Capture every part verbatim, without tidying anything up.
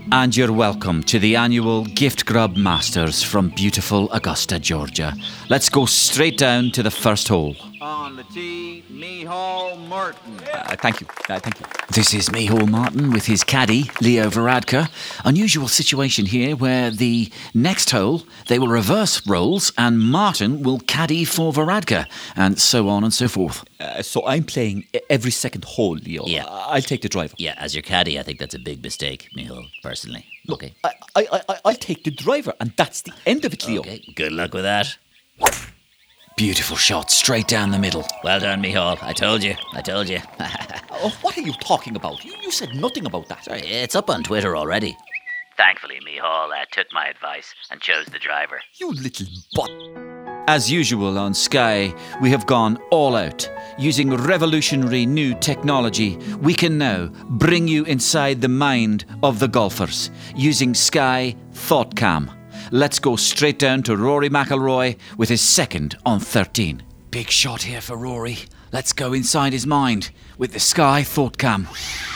And you're welcome to the annual Gift Grub Masters from beautiful Augusta, Georgia. Let's go straight down to the first hole. On the tee, Micheál Martin. Uh, thank you. Uh, thank you. This is Micheál Martin with his caddy, Leo Varadkar. Unusual situation here where the next hole, they will reverse roles and Martin will caddy for Varadkar and so on and so forth. Uh, so I'm playing every second hole, Leo. Yeah. I'll take the driver. Yeah, as your caddy, I think that's a big mistake, Micheál, personally. Look, Okay. I, I, I, I'll take the driver, and that's the end of it, Leo. Okay, good luck with that. Beautiful shot, straight down the middle. Well done, Micheál. I told you. I told you. Oh, what are you talking about? You, you said nothing about that. Sorry, it's up on Twitter already. Thankfully, Micheál uh, took my advice and chose the driver. You little butt. As usual on Sky, we have gone all out. Using revolutionary new technology, we can now bring you inside the mind of the golfers using Sky ThoughtCam. Let's go straight down to Rory McIlroy with his second on thirteen. Big shot here for Rory. Let's go inside his mind with the Sky ThoughtCam.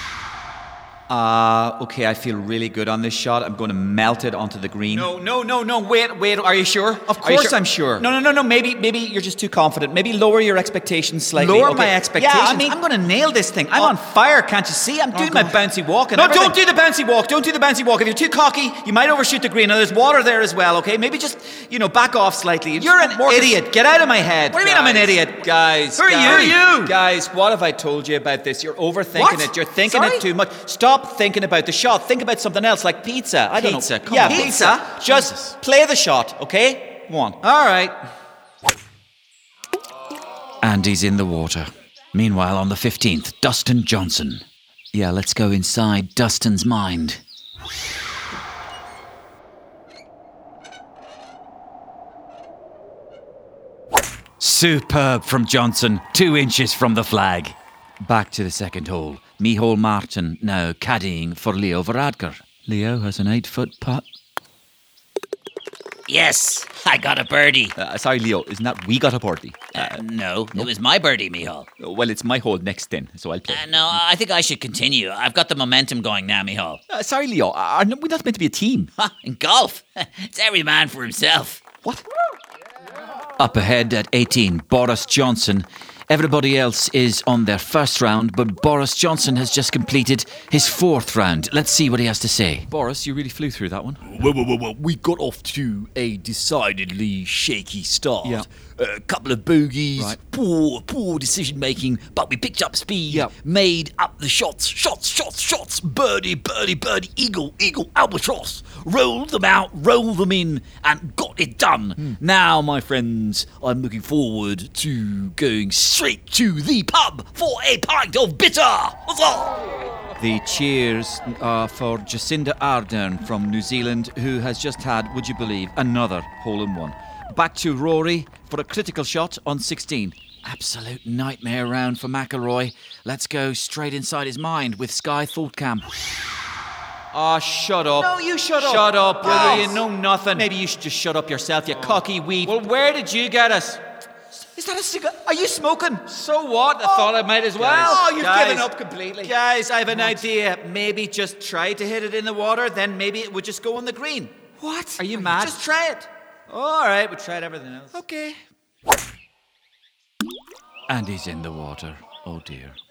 Uh, okay, I feel really good on this shot. I'm going to melt it onto the green. No, no, no, no. Wait, wait. Are you sure? Of Are you course I'm sure. No, no, no, no. Maybe, maybe you're just too confident. Maybe lower your expectations slightly. Lower okay? my expectations? Yeah, I mean, I'm going to nail this thing. I'm Oh. on fire. Can't you see? I'm doing my God. bouncy walk and No, everything. don't do the bouncy walk. Don't do the bouncy walk. If you're too cocky, you might overshoot the green. Now, there's water there as well, okay? Maybe just, you know, back off slightly. You You're just an more- idiot. Get out of my head. What do you mean I'm an guys. idiot? Guys, Who are guys, you? Who are you? Guys, what have I told you about this? You're overthinking What? it. You're thinking Sorry? it too much. Stop thinking about the shot. Think about something else, like pizza. I don't Pizza, know. come yeah, on. pizza. Just Jesus. play the shot, okay? Go on. All right. And he's in the water. Meanwhile, on the fifteenth, Dustin Johnson. Yeah, let's go inside Dustin's mind. Superb from Johnson, two inches from the flag. Back to the second hole. Micheál Martin now caddying for Leo Varadkar. Leo has an eight-foot putt. Yes, I got a birdie. Uh, sorry, Leo. Isn't that we got a birdie? Uh, no, it was my birdie, Micheál. Uh, well, it's my hole next then, so I'll play. Uh, no, I think I should continue. I've got the momentum going now, Micheál. Uh, sorry, Leo. Are we're not meant to be a team. Ha, in golf, it's every man for himself. What? Up ahead at eighteen, Boris Johnson. Everybody else is on their first round, but Boris Johnson has just completed his fourth round. Let's see what he has to say. Boris, you really flew through that one. Well, well, well, well, we got off to a decidedly shaky start. Yeah. A couple of bogeys, Right. poor, poor decision making, but we picked up speed, Yeah. made up the shots, shots, shots, shots, birdie, birdie, birdie, eagle, eagle, albatross, rolled them out, rolled them in, and got it done. Hmm. Now, my friends, I'm looking forward to going straight to the pub for a pint of bitter. Huzzah! The cheers are for Jacinda Ardern from New Zealand, who has just had, would you believe, another hole-in-one. Back to Rory for a critical shot on sixteen. Absolute nightmare round for McIlroy. Let's go straight inside his mind with Sky ThoughtCam. Oh, shut up. No, you shut up. Shut up, brother. Yes. You know nothing. Maybe you should just shut up yourself, you cocky weed. Well, where did you get us? Is that a cigar? Are you smoking? So what? I thought I might as well. Oh, you've Guys, given up completely. Guys, I have an idea. Maybe just try to hit it in the water, then maybe it would just go on the green. What? Are you mad? Just try it. All right, we tried everything else. Okay. And he's in the water. Oh dear.